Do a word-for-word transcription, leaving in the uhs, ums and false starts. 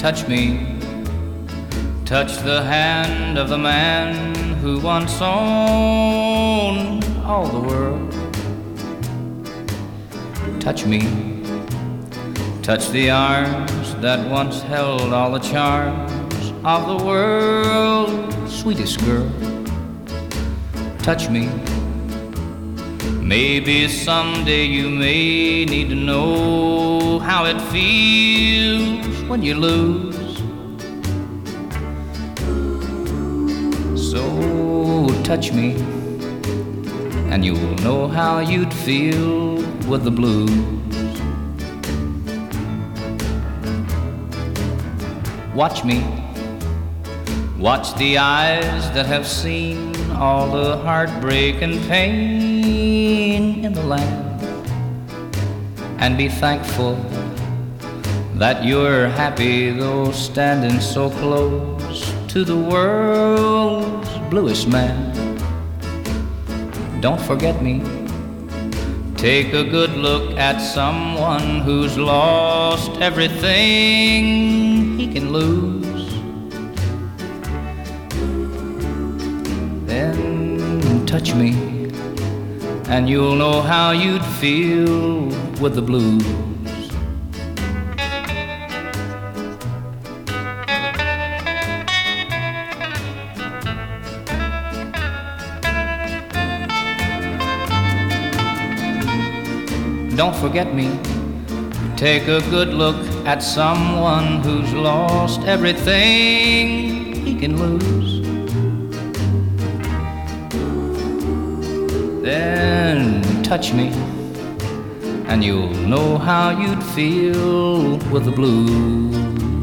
touch me, touch the hand of the man who once owned all the world. Touch me, touch the arms that once held all the charms of the world's sweetest girl. Touch me. Maybe someday you may need to know how it feels when you lose. So touch me, and you'll know how you'd feel with the blues. Watch me, watch the eyes that have seen all the heartbreak and pain in the land, and be thankful that you're happy, though standing so close to the world's bluest man. Don't forget me. Take a good look at someone who's lost everything he can lose. Then touch me, and you'll know how you'd feel with the blues. Don't forget me. Take a good look at someone who's lost everything he can lose. Then touch me, and you'll know how you'd feel with the blues.